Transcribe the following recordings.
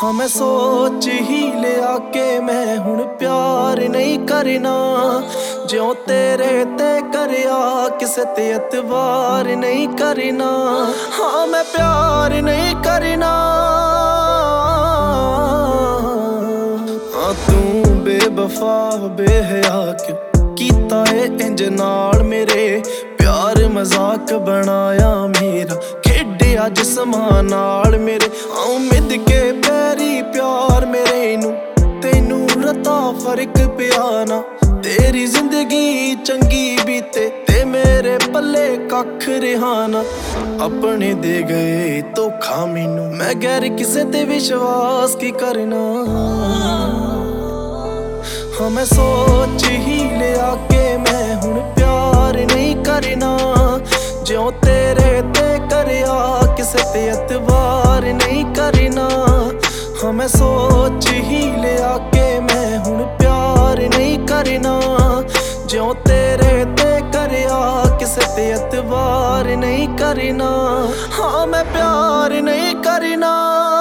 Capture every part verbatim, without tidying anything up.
हाँ मैं सोच ही लिया के मैं हुण प्यार नहीं करना, ज्यों तेरे ते करया किसे ते एतबार नहीं करना। हाँ मैं प्यार नहीं करना। हाँ तू बेवफा बेहया क्यों कीता ए इंज नाल मेरे, प्यार मजाक बनाया मेरा खेडिया जिस्मां नाल मेरे। आऊं मिद के पैरी प्यार मेरे नू तेनू रता फर्क पिया ना, तेरी जिंदगी चंगी बीते ते मेरे पल्ले कख रिहा ना। अपने दे गए धोखा मैनू मैं गैर किसे ते विश्वास की करना। हाँ मैं सोच ही लिया के मैं हुण प्यार नहीं करना, ज्यों तेरे ते करया किसे ते एतबार नहीं करना। हाँ मैं सोच ही लिया के मैं हुण प्यार नहीं करना, ज्यों तेरे ते करया किसे ते एतबार नहीं करना। हाँ मैं प्यार नहीं करना।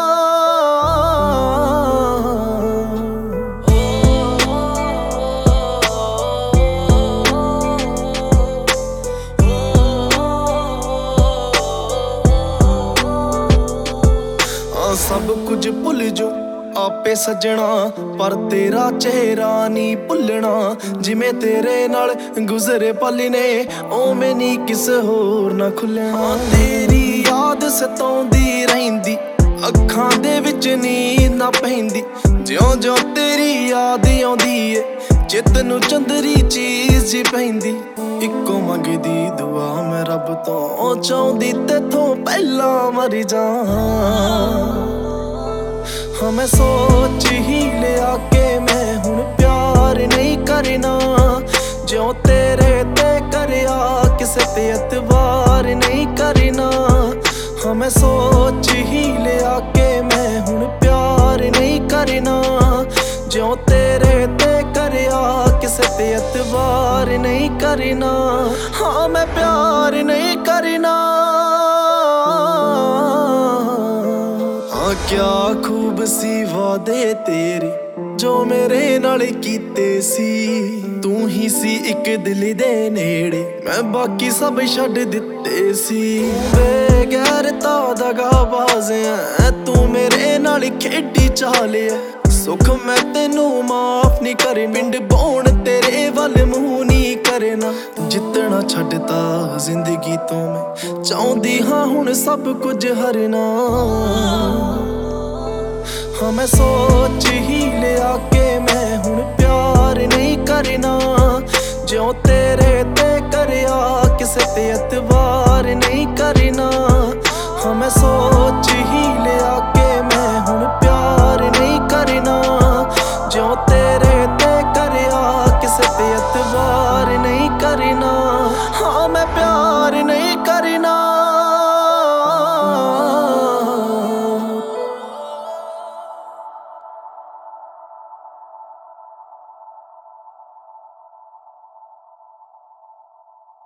सब कुछ भुल जो आपे सजना, पर तेरा चेहरा नहीं भुलना। जिमें तेरे नाल गुजरे पल ने ओवें नी किस होर ना खुलना। तेरी याद सताउंदी रहिंदी अखां दे विच नींद ना पैंदी, ज्यों ज्यों तेरी याद आउंदी ए चित नू चंदरी चीज जी पैंदी। इक्को मंगदी दुआ मैं रब तो चाहुंदी तेथों पहला मर जा। हाँ मैं सोच ही लिया के मैं हुण प्यार नहीं करना, ज्यों तेरे ते करया किसे ते एतबार नहीं करना। हाँ मैं सोच ही लिया के मैं हुण प्यार नहीं करना, ज्यों तेरे ते करया किसे ते एतबार नहीं करना। हाँ मैं प्यार नहीं करना। हाँ क्या खूब सी वादे तेरे जो मेरे नाल कीते सी, तू ही सी एक दिल दे नेड़े मैं बाकी सब छड्ड दिते सी। बेगैरता दगाबाज़ ऐ तू मेरे नाल खेडी चालिया, सुख मैं तेनू माफ नहीं करे पिंड बौण तेरे वल मूंह नहीं करना। जितना छड्डता जिंदगी तो मैं चाहुंदी हाँ हुण सब कुछ हरना। हाँ मैं सोच ही लिया के मैं हुण प्यार नहीं करना, ज्यों तेरे ते करया किसे ते एतबार नहीं